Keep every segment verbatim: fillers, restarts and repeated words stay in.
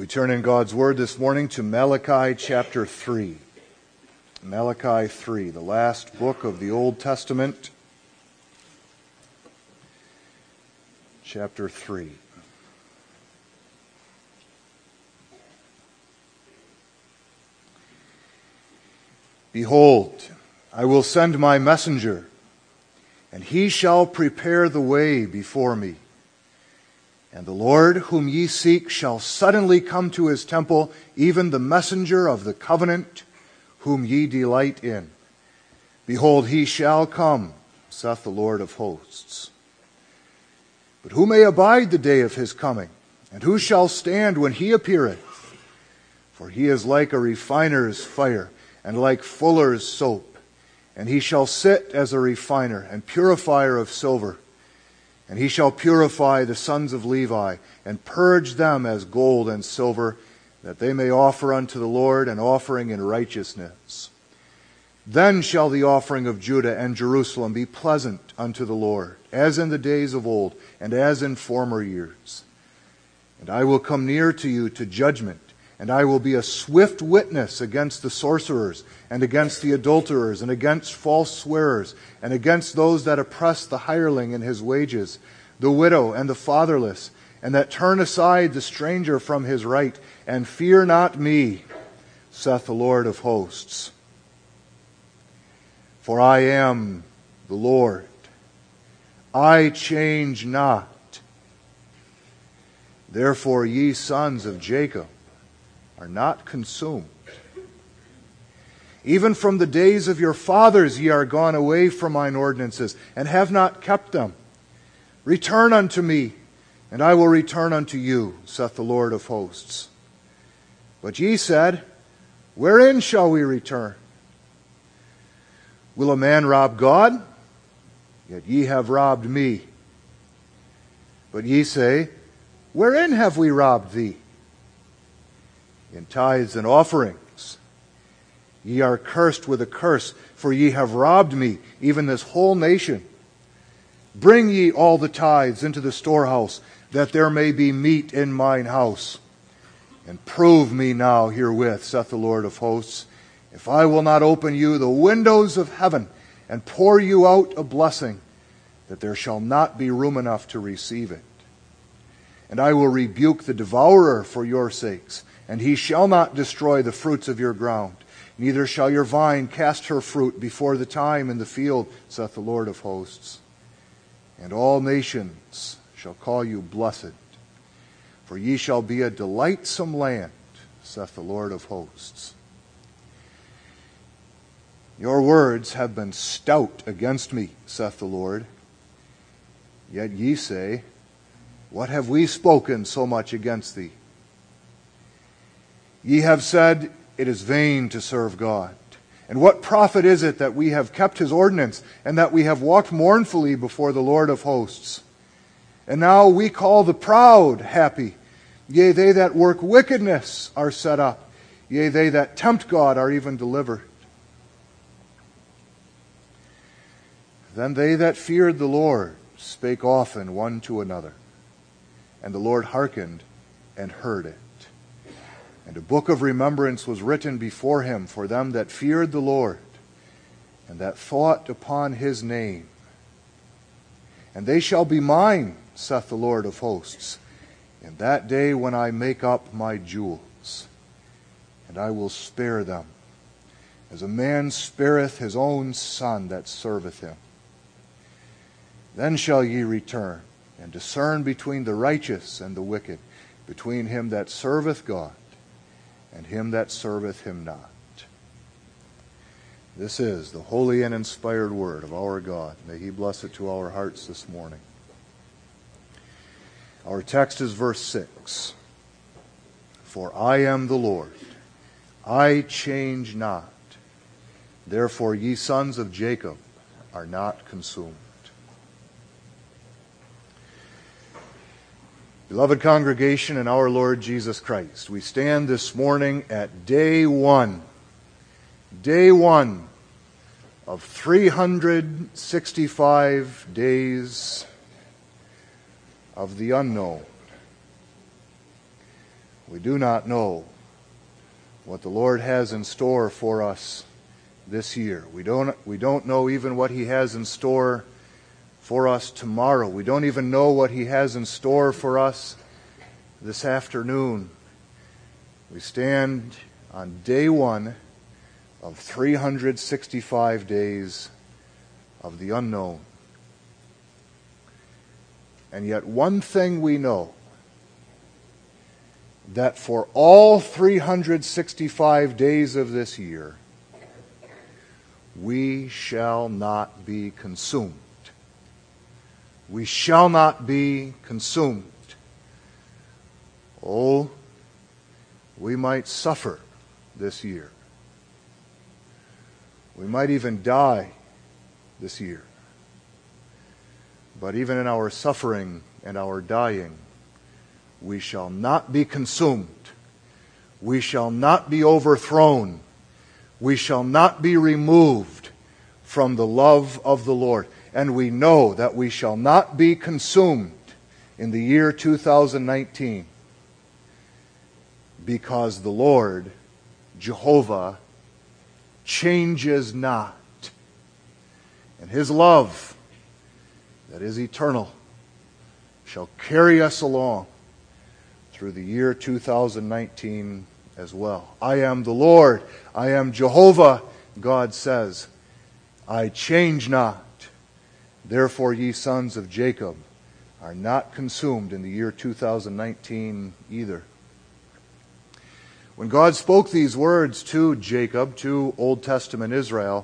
We turn in God's Word this morning to Malachi chapter three. Malachi three, the last book of the Old Testament. Chapter three. Behold, I will send my messenger, and he shall prepare the way before me. And the Lord whom ye seek shall suddenly come to his temple, even the messenger of the covenant whom ye delight in. Behold, he shall come, saith the Lord of hosts. But who may abide the day of his coming? And who shall stand when he appeareth? For he is like a refiner's fire, and like fuller's soap. And he shall sit as a refiner and purifier of silver. And he shall purify the sons of Levi, and purge them as gold and silver, that they may offer unto the Lord an offering in righteousness. Then shall the offering of Judah and Jerusalem be pleasant unto the Lord, as in the days of old, and as in former years. And I will come near to you to judgment, and I will be a swift witness against the sorcerers, and against the adulterers, and against false swearers, and against those that oppress the hireling in his wages, the widow and the fatherless, and that turn aside the stranger from his right, and fear not me, saith the Lord of hosts. For I am the Lord, I change not. Therefore, ye sons of Jacob are not consumed. Even from the days of your fathers ye are gone away from mine ordinances, and have not kept them. Return unto me, and I will return unto you, saith the Lord of hosts. But ye said, wherein shall we return? Will a man rob God? Yet ye have robbed me. But ye say, wherein have we robbed thee? In tithes and offerings. Ye are cursed with a curse, for ye have robbed me, even this whole nation. Bring ye all the tithes into the storehouse, that there may be meat in mine house. And prove me now herewith, saith the Lord of hosts, if I will not open you the windows of heaven, and pour you out a blessing, that there shall not be room enough to receive it. And I will rebuke the devourer for your sakes, and he shall not destroy the fruits of your ground. Neither shall your vine cast her fruit before the time in the field, saith the Lord of hosts. And all nations shall call you blessed, for ye shall be a delightsome land, saith the Lord of hosts. Your words have been stout against me, saith the Lord. Yet ye say, what have we spoken so much against thee? Ye have said, it is vain to serve God. And what profit is it that we have kept his ordinance, and that we have walked mournfully before the Lord of hosts? And now we call the proud happy. Yea, they that work wickedness are set up. Yea, they that tempt God are even delivered. Then they that feared the Lord spake often one to another. And the Lord hearkened and heard it. And a book of remembrance was written before him for them that feared the Lord, and that thought upon his name. And they shall be mine, saith the Lord of hosts, in that day when I make up my jewels. And I will spare them, as a man spareth his own son that serveth him. Then shall ye return, and discern between the righteous and the wicked, between him that serveth God and him that serveth him not. This is the holy and inspired word of our God. May he bless it to our hearts this morning. Our text is verse six. For I am the Lord, I change not. Therefore ye sons of Jacob are not consumed. Beloved congregation in our Lord Jesus Christ, we stand this morning at day one, day one of three hundred sixty-five days of the unknown. We do not know what the Lord has in store for us this year. We don't, we don't know even what He has in store for us tomorrow. We don't even know what He has in store for us this afternoon. We stand on day one of three hundred sixty-five days of the unknown. And yet one thing we know, that for all three hundred sixty-five days of this year, we shall not be consumed. We shall not be consumed. Oh, we might suffer this year. We might even die this year. But even in our suffering and our dying, we shall not be consumed. We shall not be overthrown. We shall not be removed from the love of the Lord. And we know that we shall not be consumed in the year two thousand nineteen because the Lord, Jehovah, changes not. And His love, that is eternal, shall carry us along through the year two thousand nineteen as well. I am the Lord. I am Jehovah, God says. I change not. Therefore, ye sons of Jacob are not consumed in the year two thousand nineteen either. When God spoke these words to Jacob, to Old Testament Israel,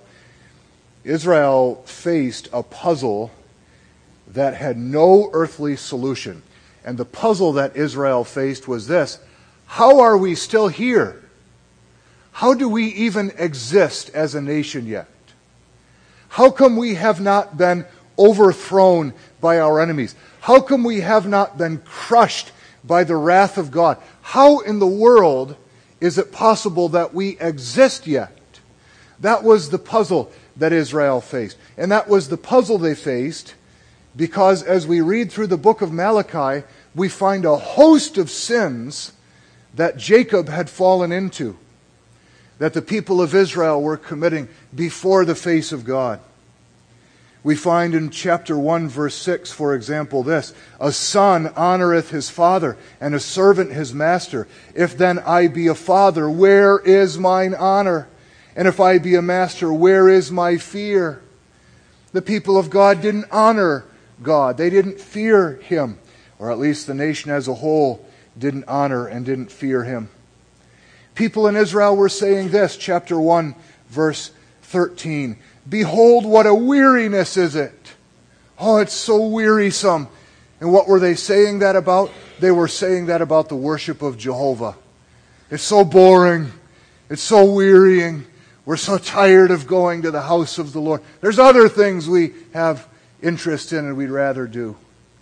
Israel faced a puzzle that had no earthly solution. And the puzzle that Israel faced was this: how are we still here? How do we even exist as a nation yet? How come we have not been overthrown by our enemies? How come we have not been crushed by the wrath of God? How in the world is it possible that we exist yet? That was the puzzle that Israel faced. And that was the puzzle they faced because as we read through the book of Malachi, we find a host of sins that Jacob had fallen into, that the people of Israel were committing before the face of God. We find in chapter one, verse six, for example, this: a son honoreth his father, and a servant his master. If then I be a father, where is mine honor? And if I be a master, where is my fear? The people of God didn't honor God. They didn't fear Him. Or at least the nation as a whole didn't honor and didn't fear Him. People in Israel were saying this, chapter one, verse thirteen. Behold, what a weariness is it. Oh, it's so wearisome. And what were they saying that about? They were saying that about the worship of Jehovah. It's so boring. It's so wearying. We're so tired of going to the house of the Lord. There's other things we have interest in and we'd rather do.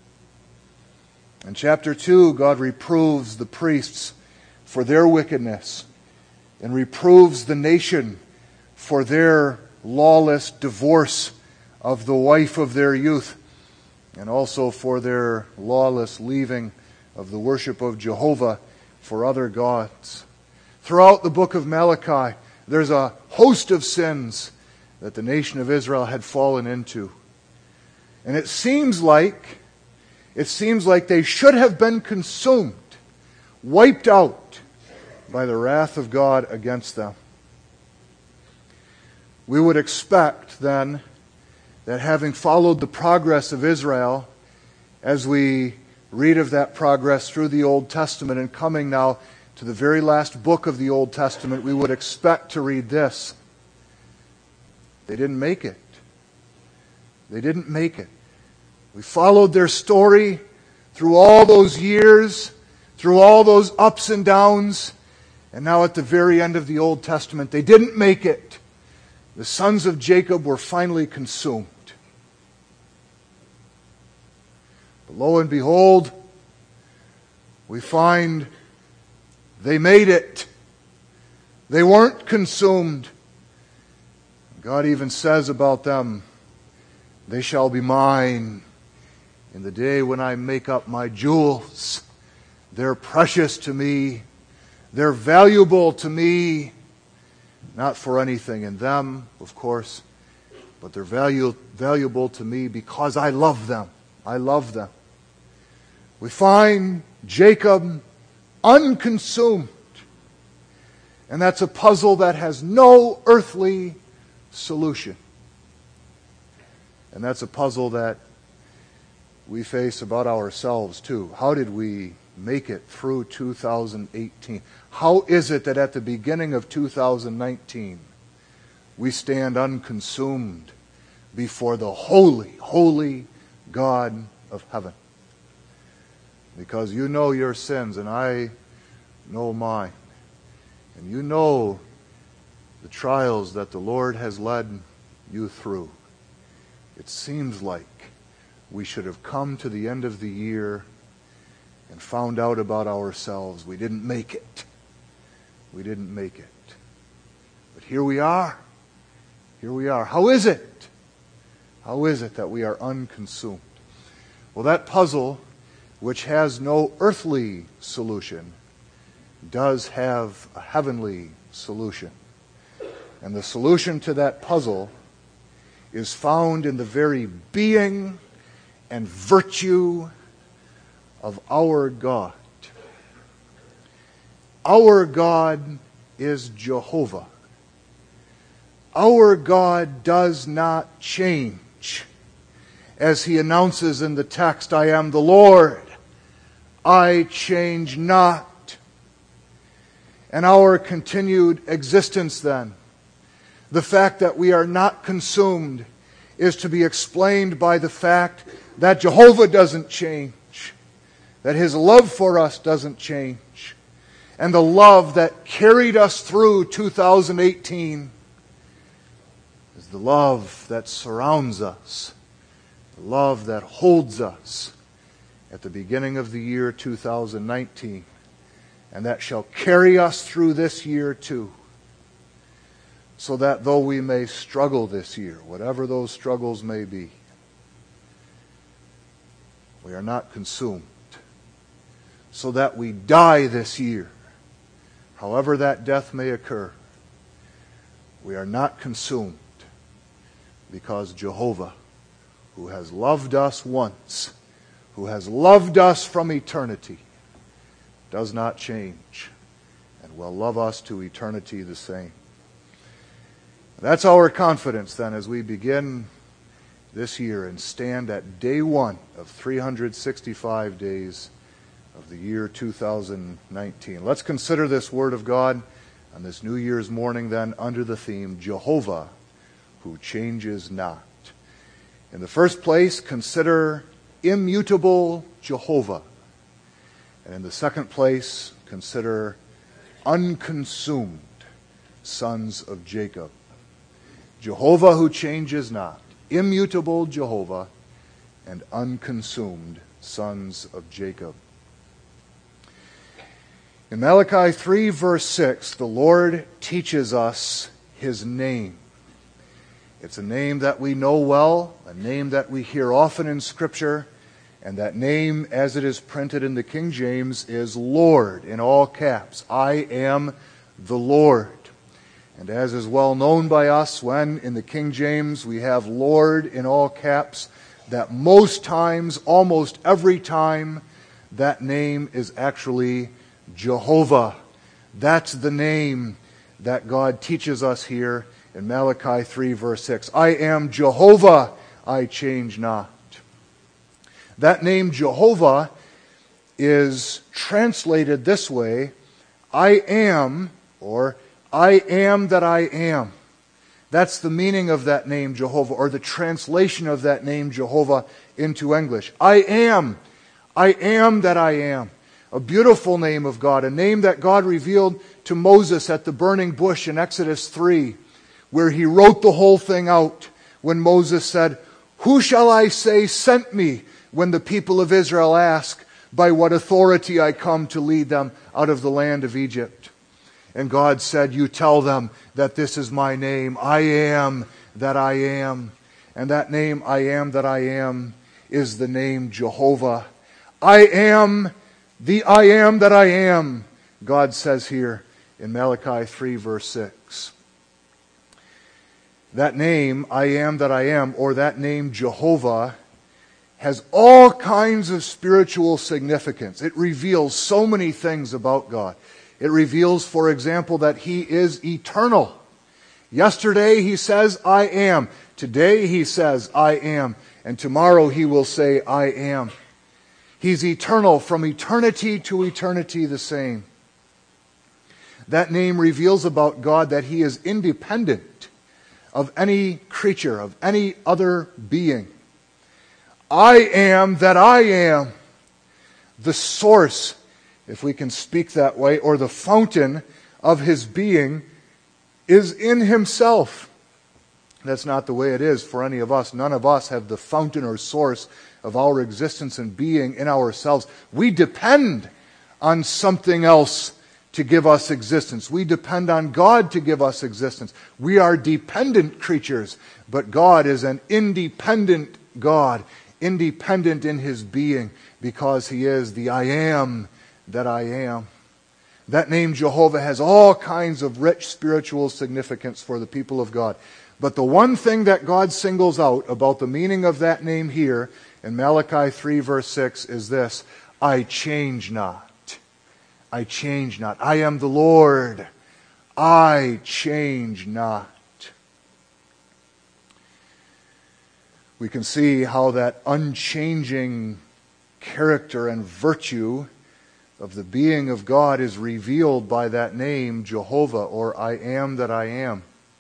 In chapter two, God reproves the priests for their wickedness and reproves the nation for their lawless divorce of the wife of their youth, and also for their lawless leaving of the worship of Jehovah for other gods. Throughout the book of Malachi, there's a host of sins that the nation of Israel had fallen into. And it seems like, it seems like they should have been consumed, wiped out by the wrath of God against them. We would expect then that having followed the progress of Israel, as we read of that progress through the Old Testament and coming now to the very last book of the Old Testament, we would expect to read this: they didn't make it. They didn't make it. We followed their story through all those years, through all those ups and downs, and now at the very end of the Old Testament, they didn't make it. The sons of Jacob were finally consumed. But lo and behold, we find they made it. They weren't consumed. God even says about them, they shall be mine in the day when I make up my jewels. They're precious to me. They're valuable to me, not for anything in them, of course, but they're value, valuable to me because I love them. I love them. We find Jacob unconsumed. And that's a puzzle that has no earthly solution. And that's a puzzle that we face about ourselves too. How did we make it through two thousand eighteen? How is it that at the beginning of two thousand nineteen we stand unconsumed before the holy, holy God of heaven? Because you know your sins and I know mine. And you know the trials that the Lord has led you through. It seems like we should have come to the end of the year and found out about ourselves. We didn't make it. We didn't make it. But here we are. Here we are. How is it? How is it that we are unconsumed? Well, that puzzle, which has no earthly solution, does have a heavenly solution. And the solution to that puzzle is found in the very being and virtue of our God. Our God is Jehovah. Our God does not change. As he announces in the text, I am the Lord, I change not. And our continued existence then, the fact that we are not consumed, is to be explained by the fact that Jehovah doesn't change, that his love for us doesn't change, and the love that carried us through two thousand eighteen is the love that surrounds us, the love that holds us at the beginning of the year two thousand nineteen, and that shall carry us through this year too. So that though we may struggle this year, whatever those struggles may be, we are not consumed. So that we die this year, however that death may occur, we are not consumed because Jehovah, who has loved us once, who has loved us from eternity, does not change and will love us to eternity the same. That's our confidence then as we begin this year and stand at day one of three hundred sixty-five days of the year two thousand nineteen. Let's consider this Word of God on this New Year's morning then under the theme, Jehovah who changes not. In the first place, consider immutable Jehovah. And in the second place, consider unconsumed sons of Jacob. Jehovah who changes not, immutable Jehovah, and unconsumed sons of Jacob. In Malachi three, verse six, the Lord teaches us his name. It's a name that we know well, a name that we hear often in Scripture, and that name, as it is printed in the King James, is Lord in all caps. I am the Lord. And as is well known by us, when in the King James we have Lord in all caps, that most times, almost every time, that name is actually Jehovah. That's the name that God teaches us here in Malachi three, verse six. I am Jehovah, I change not. That name Jehovah is translated this way, I am, or I am that I am. That's the meaning of that name Jehovah, or the translation of that name Jehovah into English. I am. I am that I am. A beautiful name of God, a name that God revealed to Moses at the burning bush in Exodus three, where he wrote the whole thing out when Moses said, who shall I say sent me when the people of Israel ask, by what authority I come to lead them out of the land of Egypt? And God said, you tell them that this is my name. I am that I am. And that name, I am that I am, is the name Jehovah. I am the I am that I am God says here in Malachi three, verse six. That name, I am that I am, or that name Jehovah, has all kinds of spiritual significance. It reveals so many things about God. It reveals, for example, that He is eternal. Yesterday He says, I am. Today He says, I am. And tomorrow He will say, I am. He's eternal, from eternity to eternity the same. That name reveals about God that He is independent of any creature, of any other being. I am that I am. The source, if we can speak that way, or the fountain of His being is in Himself. That's not the way it is for any of us. None of us have the fountain or source of our existence and being in ourselves. We depend on something else to give us existence. We depend on God to give us existence. We are dependent creatures, but God is an independent God, independent in His being, because He is the I am that I am. That name Jehovah has all kinds of rich spiritual significance for the people of God. But the one thing that God singles out about the meaning of that name here in Malachi three, verse six is this: I change not. I change not. I am the Lord. I change not. We can see how that unchanging character and virtue of the being of God is revealed by that name, Jehovah, or I am that I am.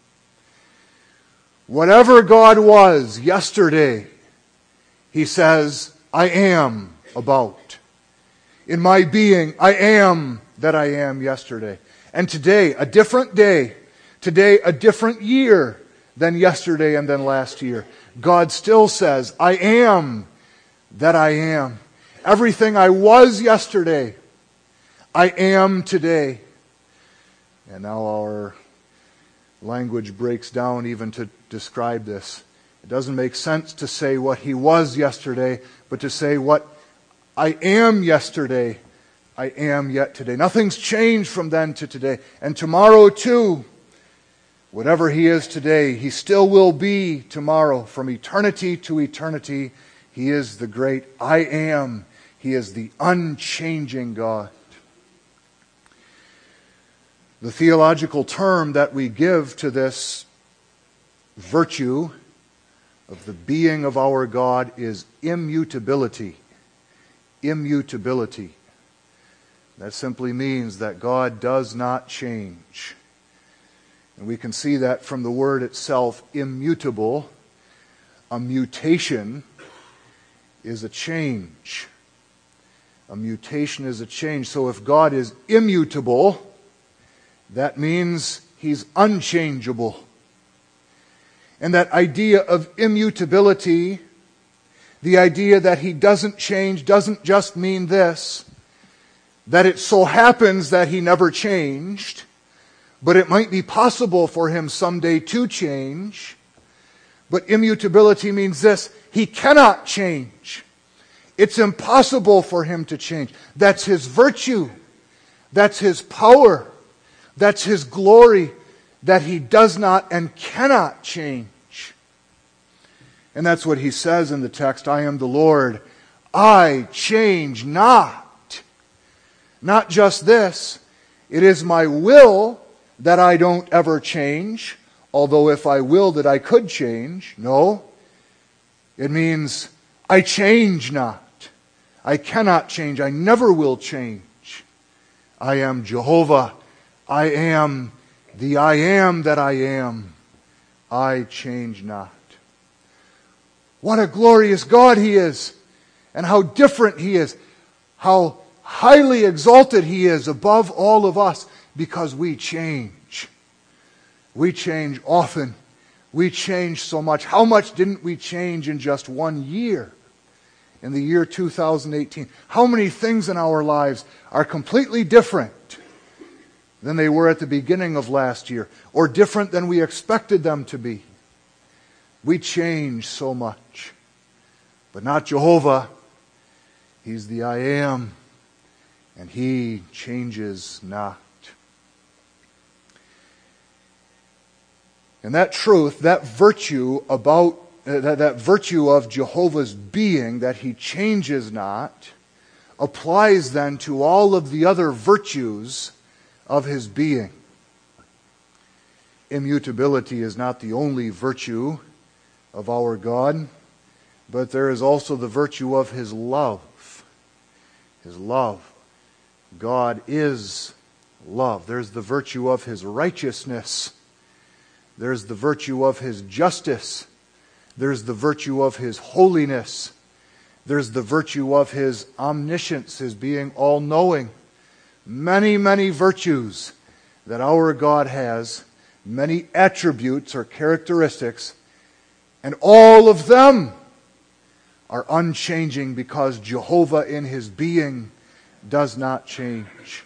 Whatever God was yesterday, He says, I am about. In my being, I am that I am yesterday. And today, a different day. Today, a different year than yesterday and than last year. God still says, I am that I am. Everything I was yesterday, I am today. And now our language breaks down even to describe this. It doesn't make sense to say what He was yesterday, but to say what I am yesterday, I am yet today. Nothing's changed from then to today. And tomorrow too, whatever He is today, He still will be tomorrow. From eternity to eternity, He is the great I am. He is the unchanging God. The theological term that we give to this virtue of the being of our God is immutability. Immutability. That simply means that God does not change. And we can see that from the word itself, immutable. A mutation is a change. A mutation is a change. So if God is immutable, that means He's unchangeable. And that idea of immutability, the idea that He doesn't change, doesn't just mean this, that it so happens that He never changed, but it might be possible for Him someday to change. But immutability means this: He cannot change. It's impossible for Him to change. That's His virtue. That's His power. That's His glory, that He does not and cannot change. And that's what He says in the text, I am the Lord, I change not. Not just this, it is my will that I don't ever change, although if I willed it I could change. No, it means I change not. I cannot change, I never will change. I am Jehovah, I am the I am that I am. I change not. What a glorious God He is, and how different He is, how highly exalted He is above all of us, because we change. We change often. We change so much. How much didn't we change in just one year? In the year two thousand eighteen. How many things in our lives are completely different than they were at the beginning of last year, or different than we expected them to be? We change so much. But not Jehovah. He's the I am. and He changes not. And that truth, that virtue about uh, that, that virtue of Jehovah's being, that He changes not, applies then to all of the other virtues of His being. Immutability is not the only virtue of our God, but there is also the virtue of His love. His love. God is love. There's the virtue of His righteousness. There's the virtue of His justice. There's the virtue of His holiness. There's the virtue of His omniscience, His being all-knowing. Many, many virtues that our God has, many attributes or characteristics, and all of them are unchanging because Jehovah in His being does not change.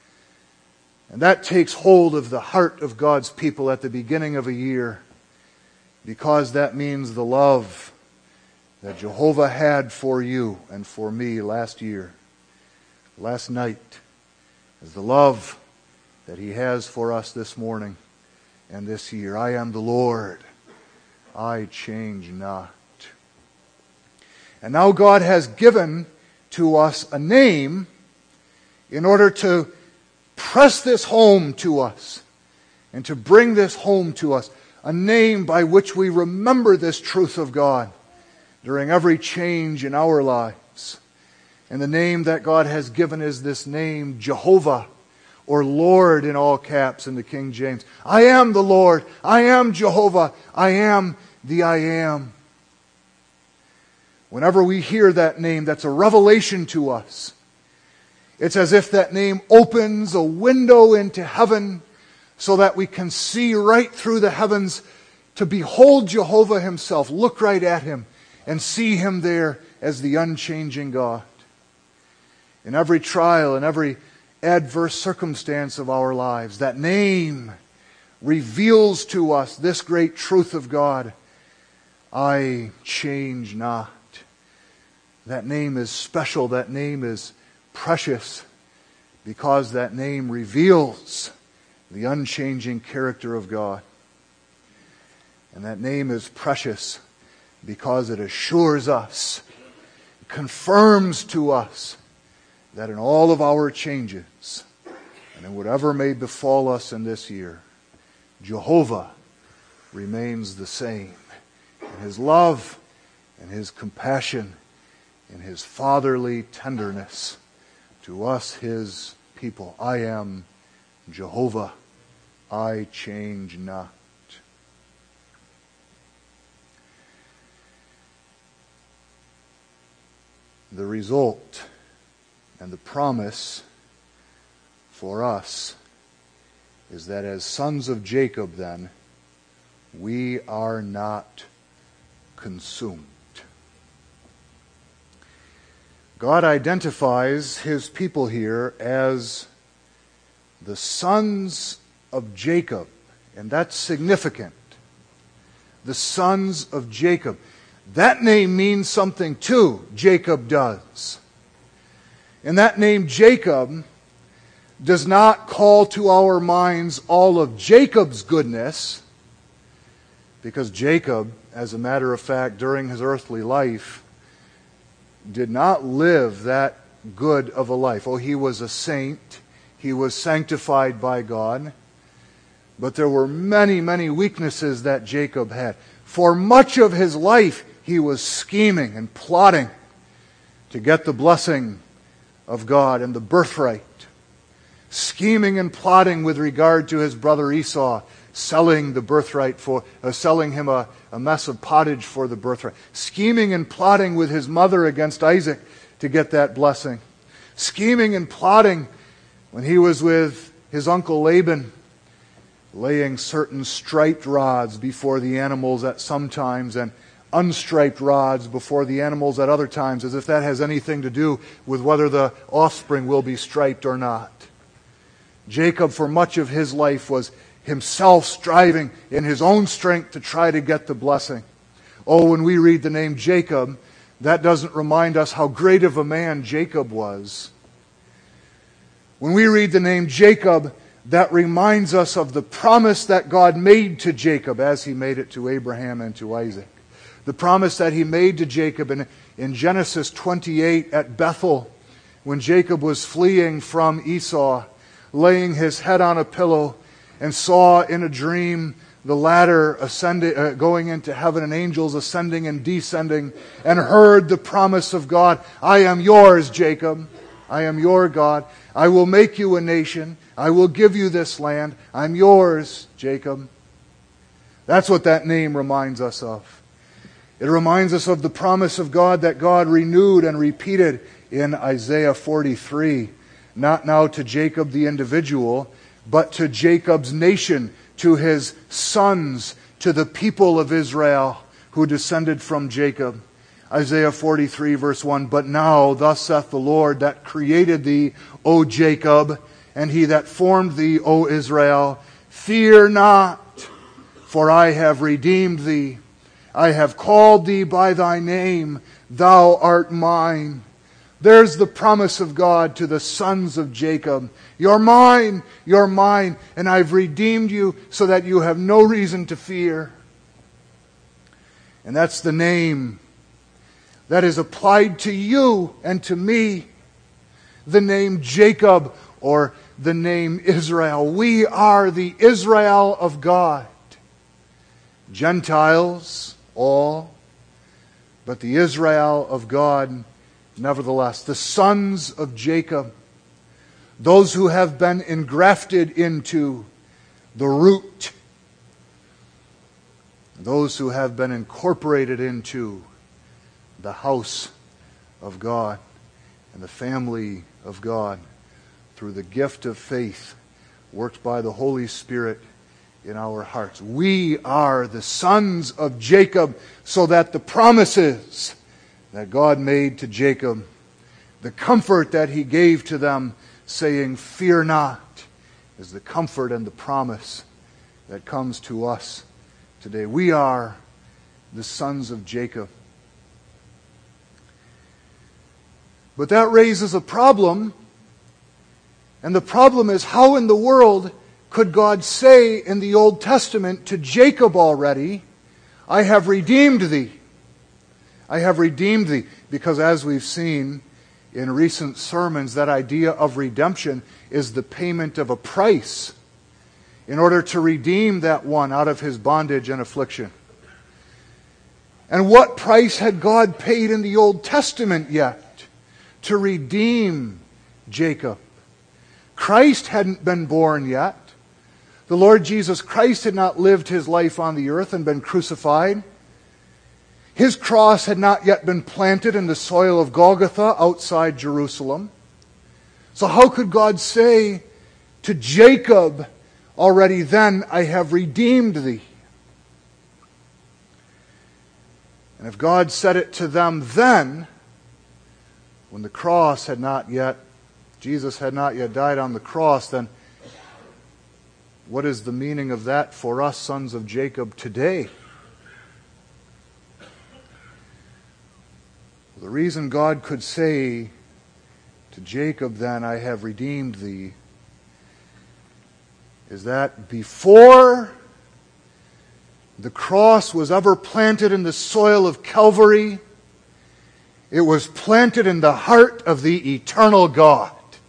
And that takes hold of the heart of God's people at the beginning of a year, because that means the love that Jehovah had for you and for me last year, last night, is the love that He has for us this morning and this year. I am the Lord, I change not. And now God has given to us a name in order to press this home to us and to bring this home to us. A name by which we remember this truth of God during every change in our lives. And the name that God has given is this name, Jehovah, or Lord in all caps in the King James. I am the Lord. I am Jehovah. I am the I am. Whenever we hear that name, that's a revelation to us. It's as if that name opens a window into heaven so that we can see right through the heavens to behold Jehovah Himself, look right at Him, and see Him there as the unchanging God. In every trial, in every adverse circumstance of our lives, that name reveals to us this great truth of God. I change not. That name is special. That name is precious because that name reveals the unchanging character of God. And that name is precious because it assures us, confirms to us that in all of our changes and in whatever may befall us in this year, Jehovah remains the same. And His love and His compassion and His fatherly tenderness to us, His people. I am Jehovah. I change not. The result and the promise for us is that as sons of Jacob, then, we are not consumed. God identifies His people here as the sons of Jacob, and that's significant. The sons of Jacob. That name means something too. Jacob does. And that name Jacob does not call to our minds all of Jacob's goodness, because Jacob, as a matter of fact, during his earthly life, did not live that good of a life. Oh, he was a saint. He was sanctified by God. But there were many, many weaknesses that Jacob had. For much of his life, he was scheming and plotting to get the blessing of God and the birthright. Scheming and plotting with regard to his brother Esau, selling the birthright for, uh, selling him a, a mess of pottage for the birthright. Scheming and plotting with his mother against Isaac to get that blessing. Scheming and plotting when he was with his uncle Laban, laying certain striped rods before the animals at some times and unstriped rods before the animals at other times, as if that has anything to do with whether the offspring will be striped or not. Jacob, for much of his life, was himself striving in his own strength to try to get the blessing. Oh, when we read the name Jacob, that doesn't remind us how great of a man Jacob was. When we read the name Jacob, that reminds us of the promise that God made to Jacob as He made it to Abraham and to Isaac. The promise that He made to Jacob in, in Genesis twenty-eight at Bethel, when Jacob was fleeing from Esau, laying his head on a pillow, and saw in a dream the ladder ascending, uh, going into heaven, and angels ascending and descending, and heard the promise of God, I am yours, Jacob. I am your God. I will make you a nation. I will give you this land. I'm yours, Jacob. That's what that name reminds us of. It reminds us of the promise of God that God renewed and repeated in Isaiah forty-three. Not now to Jacob the individual, but to Jacob's nation, to his sons, to the people of Israel who descended from Jacob. Isaiah forty-three verse one, But now, thus saith the Lord that created thee, O Jacob, and He that formed thee, O Israel, fear not, for I have redeemed thee. I have called thee by thy name, thou art mine. There's the promise of God to the sons of Jacob. You're mine, you're mine, and I've redeemed you so that you have no reason to fear. And that's the name that is applied to you and to me. The name Jacob, or the name Israel. We are the Israel of God. Gentiles, all, but the Israel of God, nevertheless. The sons of Jacob, those who have been engrafted into the root, those who have been incorporated into the house of God and the family of God through the gift of faith worked by the Holy Spirit in our hearts. We are the sons of Jacob, so that the promises that God made to Jacob, the comfort that He gave to them, saying, fear not, is the comfort and the promise that comes to us today. We are the sons of Jacob. But that raises a problem, and the problem is, how in the world could God say in the Old Testament to Jacob already, I have redeemed thee? I have redeemed thee. Because as we've seen in recent sermons, that idea of redemption is the payment of a price in order to redeem that one out of his bondage and affliction. And what price had God paid in the Old Testament yet to redeem Jacob? Christ hadn't been born yet. The Lord Jesus Christ had not lived His life on the earth and been crucified. His cross had not yet been planted in the soil of Golgotha outside Jerusalem. So how could God say to Jacob already then, I have redeemed thee? And if God said it to them then, when the cross had not yet, Jesus had not yet died on the cross, then what is the meaning of that for us, sons of Jacob, today? The reason God could say to Jacob then, I have redeemed thee, is that before the cross was ever planted in the soil of Calvary, it was planted in the heart of the eternal God.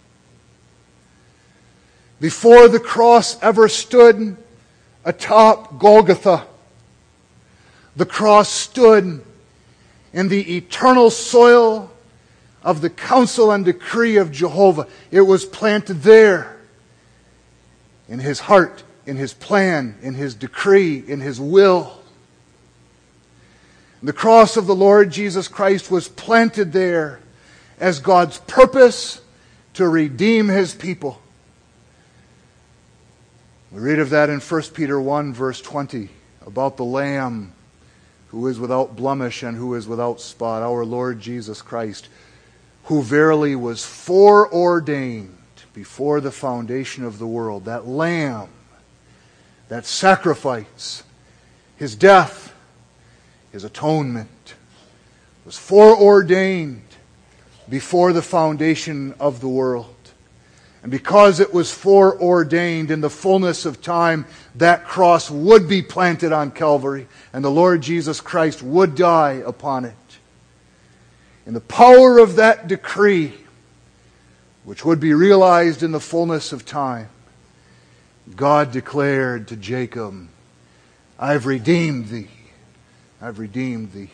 Before the cross ever stood atop Golgotha, the cross stood in the eternal soil of the counsel and decree of Jehovah. It was planted there in His heart, in His plan, in His decree, in His will. The cross of the Lord Jesus Christ was planted there as God's purpose to redeem His people. We read of that in First Peter one, verse twenty, about the Lamb who is without blemish and who is without spot, our Lord Jesus Christ, who verily was foreordained before the foundation of the world. That Lamb, that sacrifice, His death, His atonement, was foreordained before the foundation of the world. And because it was foreordained in the fullness of time, that cross would be planted on Calvary, and the Lord Jesus Christ would die upon it. In the power of that decree, which would be realized in the fullness of time, God declared to Jacob, I've redeemed thee. I've redeemed thee.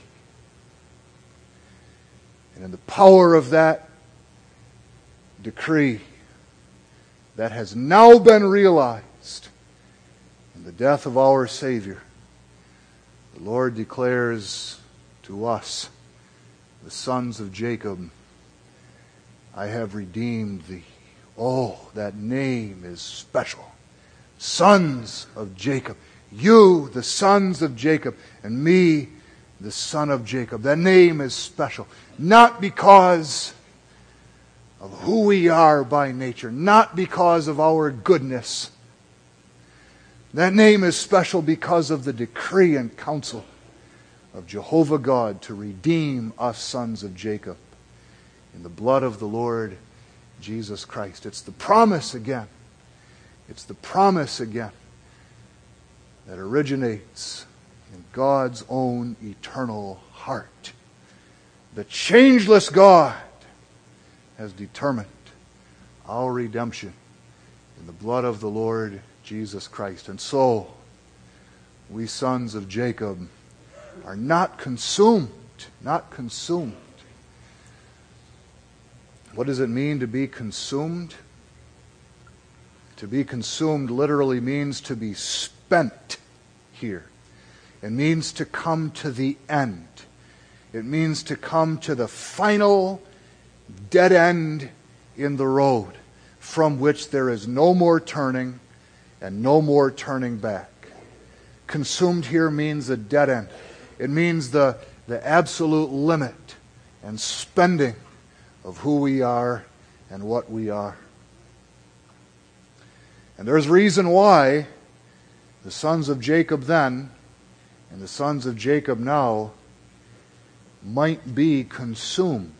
And in the power of that decree that has now been realized in the death of our Savior, the Lord declares to us, the sons of Jacob, I have redeemed thee. Oh, that name is special. Sons of Jacob. You, the sons of Jacob, and me, the son of Jacob. That name is special. Not because of who we are by nature, not because of our goodness. That name is special because of the decree and counsel of Jehovah God to redeem us sons of Jacob in the blood of the Lord Jesus Christ. It's the promise again. It's the promise again that originates in God's own eternal heart. The changeless God has determined our redemption in the blood of the Lord Jesus Christ. And so, we sons of Jacob are not consumed, not consumed. What does it mean to be consumed? To be consumed literally means to be spent here. It means to come to the end. It means to come to the final dead end in the road from which there is no more turning and no more turning back. Consumed here means a dead end. It means the, the absolute limit and spending of who we are and what we are. And there's reason why the sons of Jacob then and the sons of Jacob now might be consumed.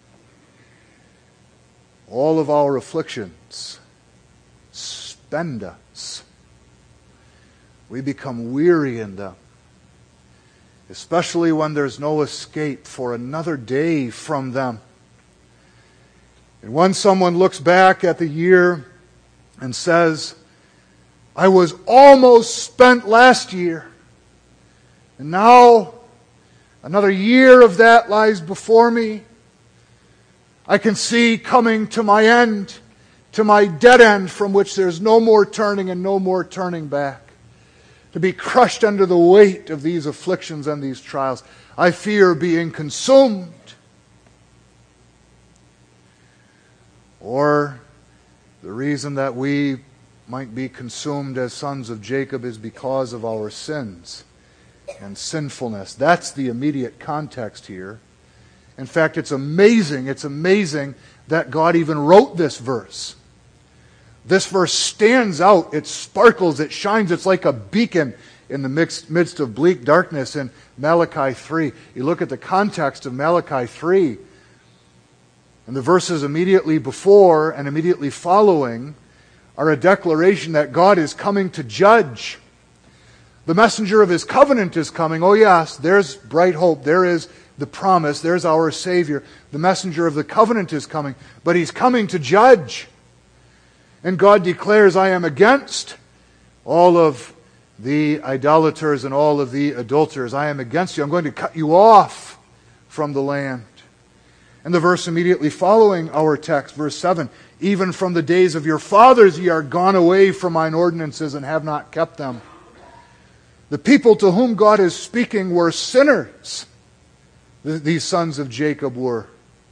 All of our afflictions spend us. We become weary in them, especially when there's no escape for another day from them. And when someone looks back at the year and says, I was almost spent last year, and now another year of that lies before me, I can see coming to my end, to my dead end from which there's no more turning and no more turning back. To be crushed under the weight of these afflictions and these trials. I fear being consumed. Or the reason that we might be consumed as sons of Jacob is because of our sins and sinfulness. That's the immediate context here. In fact, it's amazing, it's amazing that God even wrote this verse. This verse stands out, it sparkles, it shines, it's like a beacon in the mixed, midst of bleak darkness in Malachi three. You look at the context of Malachi three, and the verses immediately before and immediately following are a declaration that God is coming to judge. The messenger of His covenant is coming. Oh yes, there's bright hope, there is the promise, there's our Savior. The messenger of the covenant is coming, but He's coming to judge. And God declares, I am against all of the idolaters and all of the adulterers. I am against you. I'm going to cut you off from the land. And the verse immediately following our text, verse seven, even from the days of your fathers ye are gone away from mine ordinances and have not kept them. The people to whom God is speaking were sinners. These sons of Jacob were.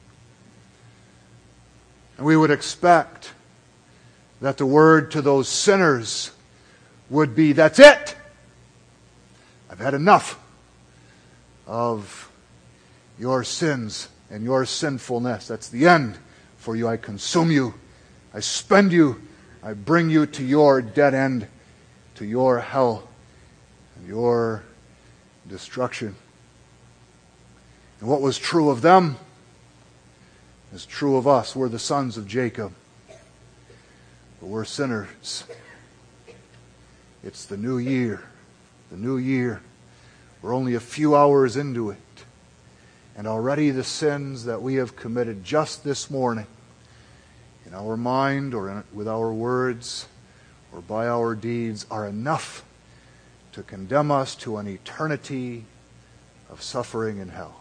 And we would expect that the word to those sinners would be, that's it! I've had enough of your sins and your sinfulness. That's the end for you. I consume you. I spend you. I bring you to your dead end, to your hell, and your destruction. And what was true of them is true of us. We're the sons of Jacob. But we're sinners. It's the new year. The new year. We're only a few hours into it. And already the sins that we have committed just this morning, in our mind or in, with our words or by our deeds, are enough to condemn us to an eternity of suffering in hell.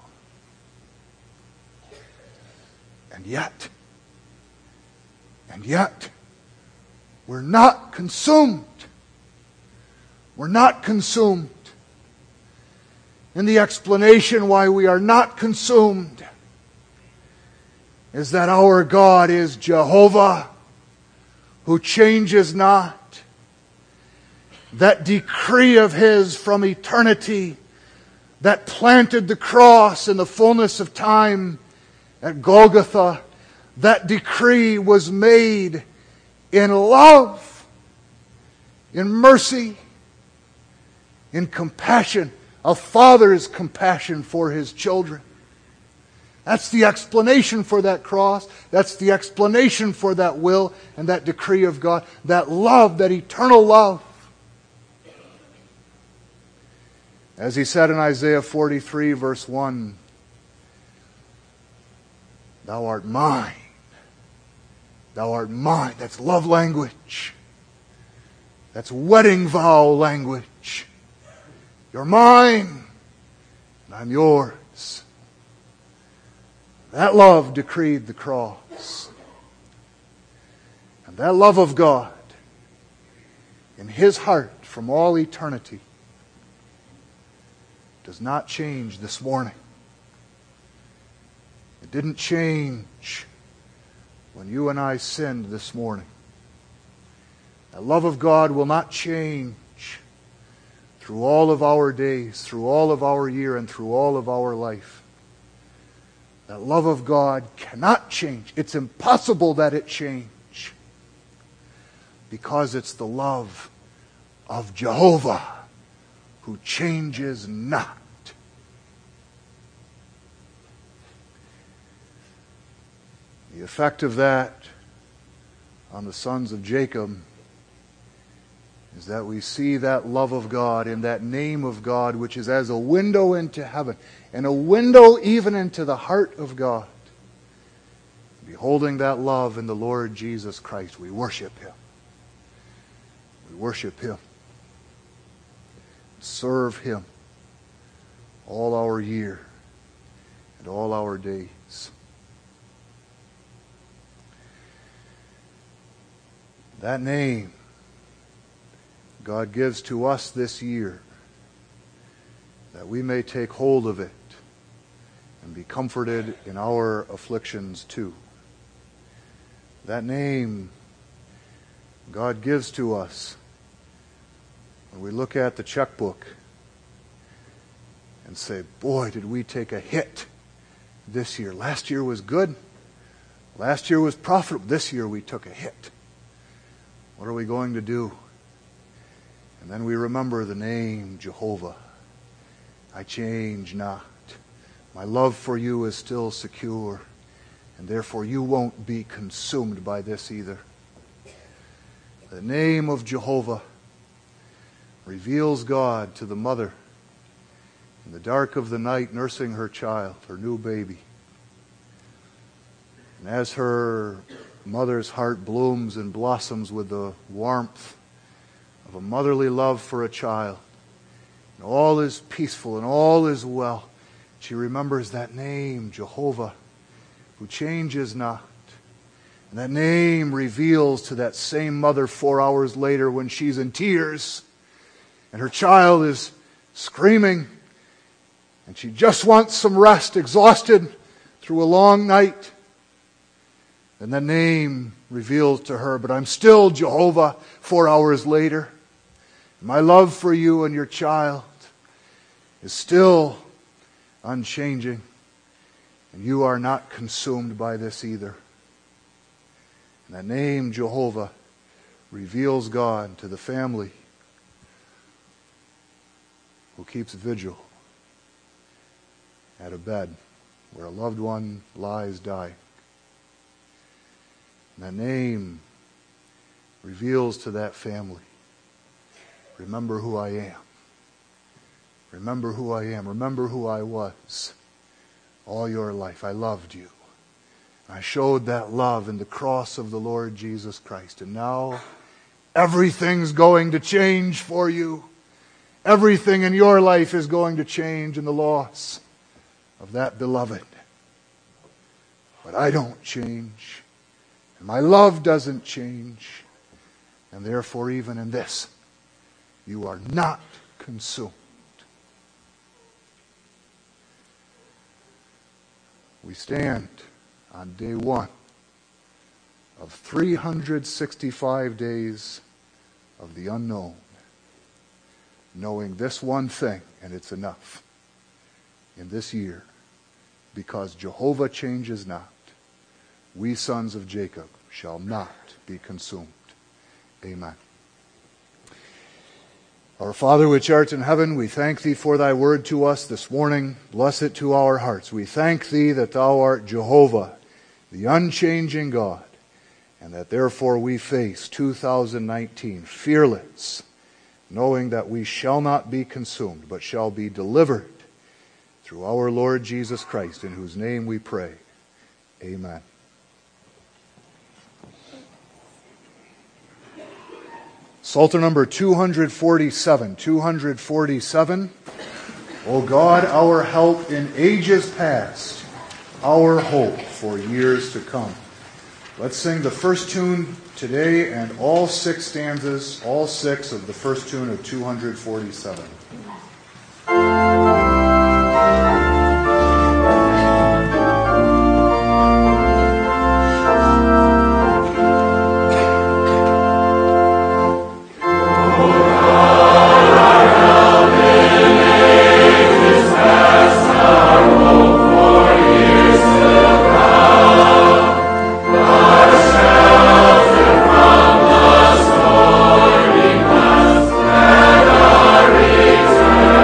And yet, and yet, we're not consumed. We're not consumed. And the explanation why we are not consumed is that our God is Jehovah, who changes not. That decree of His from eternity that planted the cross in the fullness of time at Golgotha, that decree was made in love, in mercy, in compassion. A father's compassion for his children. That's the explanation for that cross. That's the explanation for that will and that decree of God. That love, that eternal love. As He said in Isaiah forty-three, verse one, Thou art mine. Thou art mine. That's love language. That's wedding vow language. You're mine, and I'm yours. That love decreed the cross. And that love of God in His heart from all eternity does not change this morning. It didn't change when you and I sinned this morning. That love of God will not change through all of our days, through all of our year, and through all of our life. That love of God cannot change. It's impossible that it change. Because it's the love of Jehovah who changes not. The effect of that on the sons of Jacob is that we see that love of God in that name of God, which is as a window into heaven and a window even into the heart of God. Beholding that love in the Lord Jesus Christ, we worship Him. We worship Him. Serve Him all our year and all our days. That name God gives to us this year, that we may take hold of it and be comforted in our afflictions too. That name God gives to us when we look at the checkbook and say, boy, did we take a hit this year. Last year was good. Last year was profitable. This year we took a hit. What are we going to do? And then we remember the name Jehovah. I change not. My love for you is still secure, and therefore you won't be consumed by this either. The name of Jehovah reveals God to the mother in the dark of the night nursing her child, her new baby. And as her mother's heart blooms and blossoms with the warmth of a motherly love for a child, and all is peaceful and all is well, she remembers that name, Jehovah, who changes not. And that name reveals to that same mother four hours later when she's in tears and her child is screaming and she just wants some rest, exhausted through a long night. And the name reveals to her, but I'm still Jehovah four hours later. My love for you and your child is still unchanging. And you are not consumed by this either. And the name Jehovah reveals God to the family who keeps vigil at a bed where a loved one lies dying. And the name reveals to that family, remember who I am. Remember who I am. Remember who I was all your life. I loved you. I showed that love in the cross of the Lord Jesus Christ. And now everything's going to change for you. Everything in your life is going to change in the loss of that beloved. But I don't change. And my love doesn't change. And therefore, even in this, you are not consumed. We stand on day one of three hundred sixty-five days of the unknown, knowing this one thing, and it's enough, in this year, because Jehovah changes not, we sons of Jacob shall not be consumed. Amen. Our Father which art in heaven, we thank Thee for Thy word to us this morning. Bless it to our hearts. We thank Thee that Thou art Jehovah, the unchanging God, and that therefore we face two thousand nineteen fearless, knowing that we shall not be consumed, but shall be delivered through our Lord Jesus Christ, in whose name we pray. Amen. Psalter number two forty-seven. two forty-seven. O God, our help in ages past, our hope for years to come. Let's sing the first tune today and all six stanzas, all six of the first tune of two forty-seven. Return.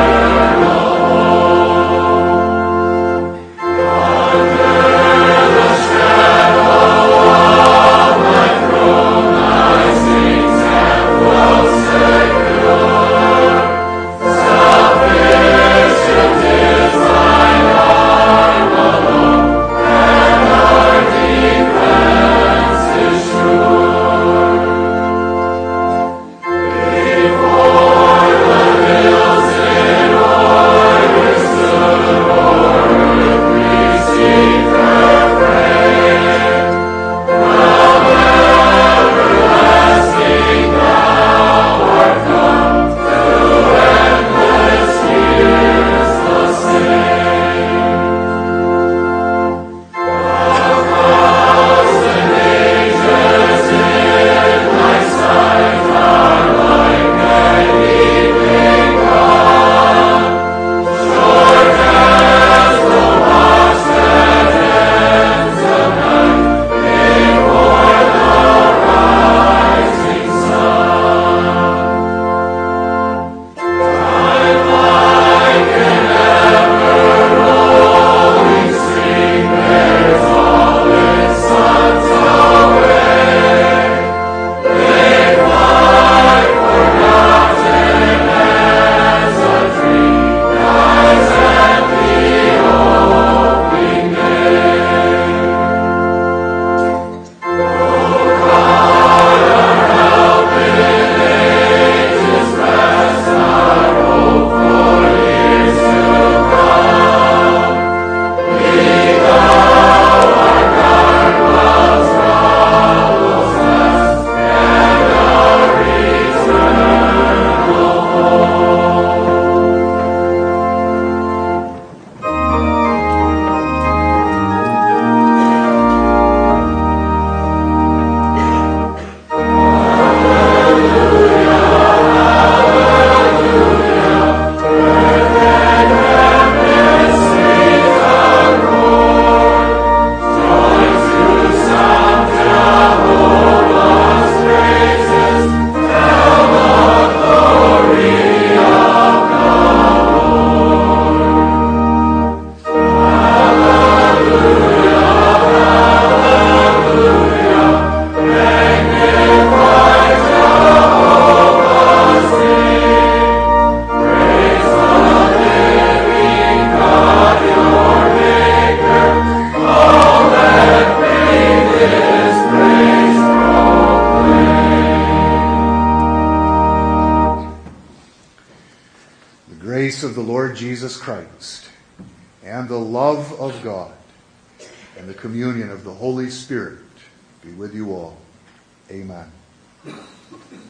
Jesus Christ, and the love of God, and the communion of the Holy Spirit be with you all. Amen.